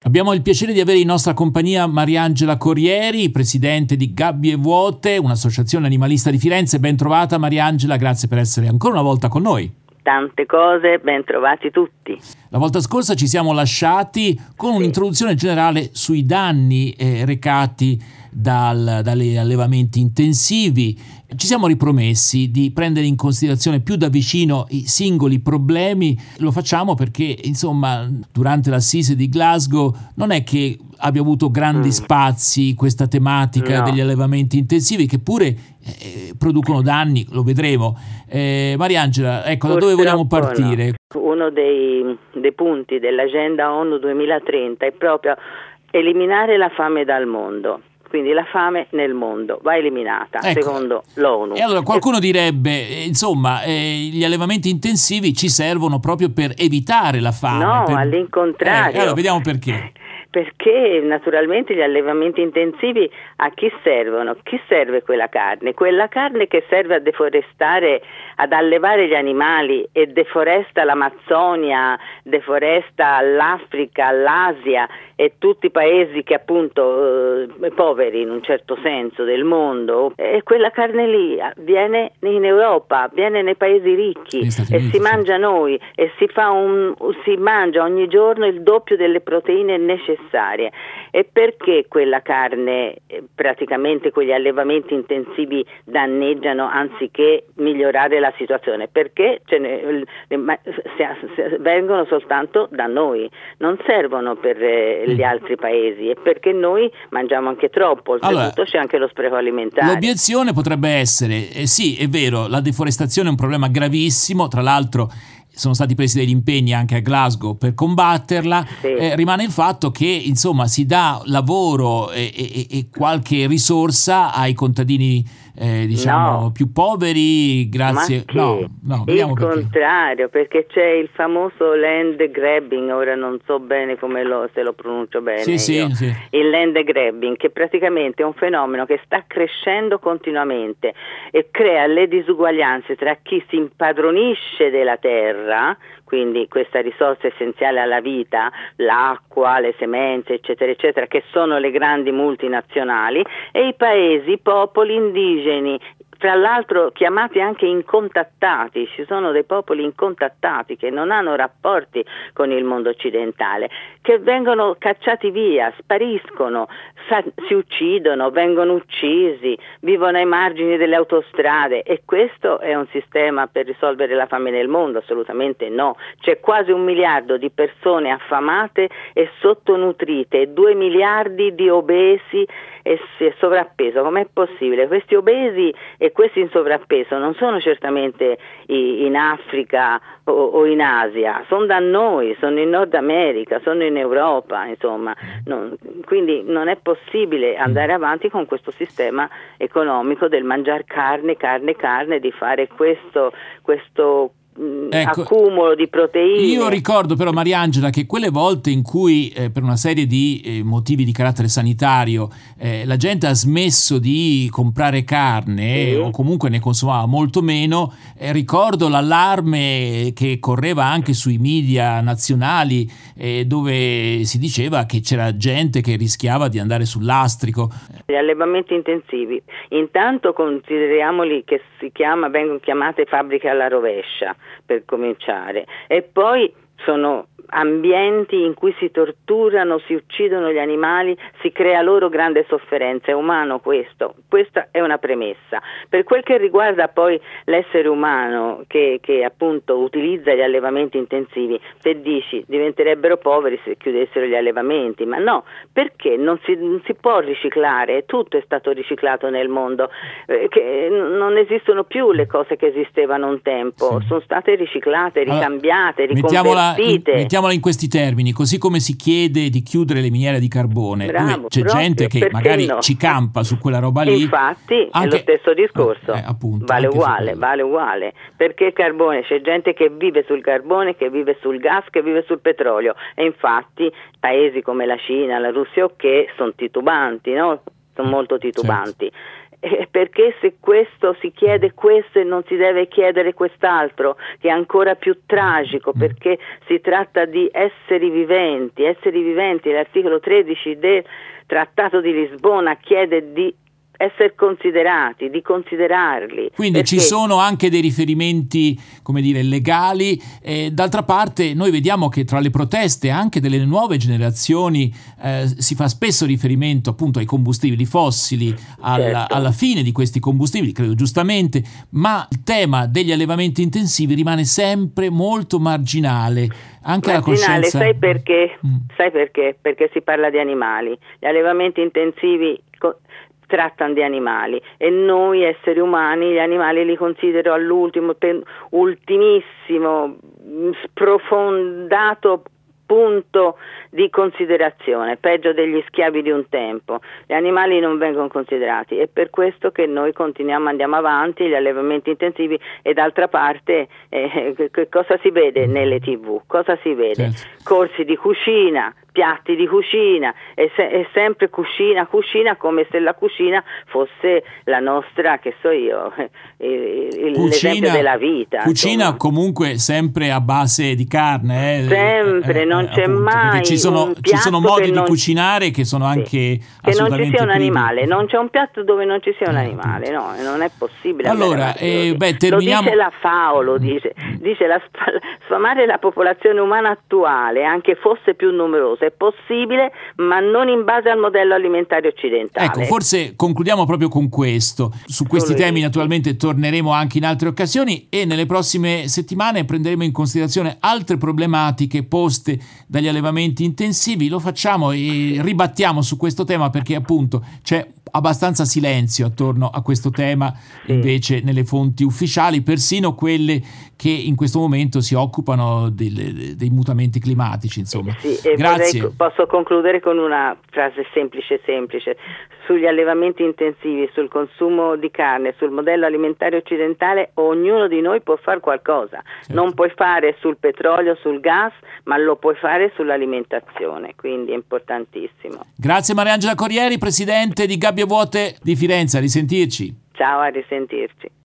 Abbiamo il piacere di avere in nostra compagnia Mariangela Corrieri, presidente di Gabbie Vuote, un'associazione animalista di Firenze. Ben trovata Mariangela, grazie per essere ancora una volta con noi. Tante cose, ben trovati tutti. La volta scorsa ci siamo lasciati con un'introduzione generale sui danni recati dagli allevamenti intensivi. Ci siamo ripromessi di prendere in considerazione più da vicino i singoli problemi. Lo facciamo perché, insomma, durante l'Assise di Glasgow non è che abbia avuto grandi spazi questa tematica degli allevamenti intensivi, che pure producono danni, lo vedremo. Mariangela, ecco, da dove vogliamo partire? Uno dei punti dell'agenda ONU 2030 è proprio eliminare la fame dal mondo. Quindi la fame nel mondo va eliminata, secondo l'ONU. E allora qualcuno direbbe, insomma, gli allevamenti intensivi ci servono proprio per evitare la fame. No, all'incontrario. Allora vediamo perché. Perché naturalmente gli allevamenti intensivi a chi servono? Chi serve quella carne? Quella carne che serve a deforestare, ad allevare gli animali e deforesta l'Amazzonia, deforesta l'Africa, l'Asia e tutti i paesi che appunto poveri in un certo senso del mondo, e quella carne lì viene in Europa, viene nei paesi ricchi e si mangia noi e si mangia ogni giorno il doppio delle proteine necessarie. E perché quella carne, praticamente quegli allevamenti intensivi danneggiano anziché migliorare la situazione? Perché vengono soltanto da noi, non servono per gli altri paesi, e perché noi mangiamo anche troppo, oltretutto c'è anche lo spreco alimentare. L'obiezione potrebbe essere, sì, è vero, la deforestazione è un problema gravissimo, tra l'altro sono stati presi degli impegni anche a Glasgow per combatterla, rimane il fatto che insomma si dà lavoro e qualche risorsa ai contadini più poveri, grazie. Il contrario, perché c'è il famoso land grabbing, ora non so bene se lo pronuncio bene, il land grabbing, che praticamente è un fenomeno che sta crescendo continuamente e crea le disuguaglianze tra chi si impadronisce della terra, quindi questa risorsa essenziale alla vita, l'acqua, le semenze, eccetera, eccetera, che sono le grandi multinazionali, e i paesi, i popoli indigeni, tra l'altro chiamati anche incontattati. Ci sono dei popoli incontattati che non hanno rapporti con il mondo occidentale, che vengono cacciati via, spariscono, si uccidono, vengono uccisi, vivono ai margini delle autostrade. E questo è un sistema per risolvere la fame nel mondo? Assolutamente no. C'è quasi 1 miliardo di persone affamate e sottonutrite, 2 miliardi di obesi e sovrappeso. Com'è possibile? Questi obesi e questi in sovrappeso non sono certamente in Africa o in Asia, sono da noi, sono in Nord America, sono in Europa, insomma. Quindi non è possibile andare avanti con questo sistema economico del mangiare carne, di fare questo accumulo di proteine. Io ricordo però, Mariangela, che quelle volte in cui per una serie di motivi di carattere sanitario la gente ha smesso di comprare carne o comunque ne consumava molto meno, ricordo l'allarme che correva anche sui media nazionali dove si diceva che c'era gente che rischiava di andare sul lastrico. Gli allevamenti intensivi, intanto consideriamoli che vengono chiamate fabbriche alla rovescia, per cominciare, e poi sono ambienti in cui si torturano, si uccidono gli animali, si crea loro grande sofferenza. È umano questo? Questa è una premessa. Per quel che riguarda poi l'essere umano che appunto utilizza gli allevamenti intensivi, se dici diventerebbero poveri se chiudessero gli allevamenti, ma no, perché non si può riciclare, tutto è stato riciclato nel mondo, che non esistono più le cose che esistevano un tempo, sono state riciclate, ricambiate, riconvertite. Mettiamola in questi termini, così come si chiede di chiudere le miniere di carbone, dove c'è gente che magari ci campa su quella roba lì. Infatti anche, è lo stesso discorso, appunto, vale uguale, perché il carbone, c'è gente che vive sul carbone, che vive sul gas, che vive sul petrolio, e infatti paesi come la Cina, la Russia, sono titubanti, no? Sono molto titubanti. perché se questo si chiede questo e non si deve chiedere quest'altro, che è ancora più tragico, perché si tratta di esseri viventi, l'articolo 13 del Trattato di Lisbona chiede di essere considerati, di considerarli. Quindi perché ci sono anche dei riferimenti, come dire, legali. D'altra parte noi vediamo che tra le proteste anche delle nuove generazioni si fa spesso riferimento appunto ai combustibili fossili, alla fine di questi combustibili, credo giustamente, ma il tema degli allevamenti intensivi rimane sempre molto marginale. Anche la coscienza. Sai perché? Sai perché? Perché si parla di animali. Gli allevamenti intensivi trattano di animali e noi esseri umani gli animali li considero all'ultimo, ultimissimo, sprofondato punto di considerazione, peggio degli schiavi di un tempo. Gli animali non vengono considerati, è per questo che noi andiamo avanti, gli allevamenti intensivi, e d'altra parte cosa si vede nelle TV? Cosa si vede? Certo. Corsi di cucina, piatti di cucina, è sempre cucina, come se la cucina fosse la nostra, che so io, l'esempio della vita. Cucina, insomma. Comunque sempre a base di carne. Sempre, non c'è appunto, mai ci sono modi di cucinare che sono anche che non ci sia un animale, non c'è un piatto dove non ci sia un animale, no, non è possibile. Allora, terminiamo. Lo dice la FAO, lo dice sfamare la popolazione umana attuale, anche fosse più numerosa, è possibile, ma non in base al modello alimentare occidentale. Ecco, forse concludiamo proprio con questo. Su questi temi naturalmente torneremo anche in altre occasioni e nelle prossime settimane prenderemo in considerazione altre problematiche poste dagli allevamenti intensivi. Lo facciamo e ribattiamo su questo tema perché appunto c'è abbastanza silenzio attorno a questo tema, invece nelle fonti ufficiali, persino quelle che in questo momento si occupano dei mutamenti climatici, insomma. Grazie. Posso concludere con una frase semplice. Sugli allevamenti intensivi, sul consumo di carne, sul modello alimentare occidentale, ognuno di noi può fare qualcosa. Certo. Non puoi fare sul petrolio, sul gas, ma lo puoi fare sull'alimentazione, quindi è importantissimo. Grazie Mariangela Corrieri, presidente di Gabbie Vuote di Firenze, a risentirci. Ciao, a risentirci.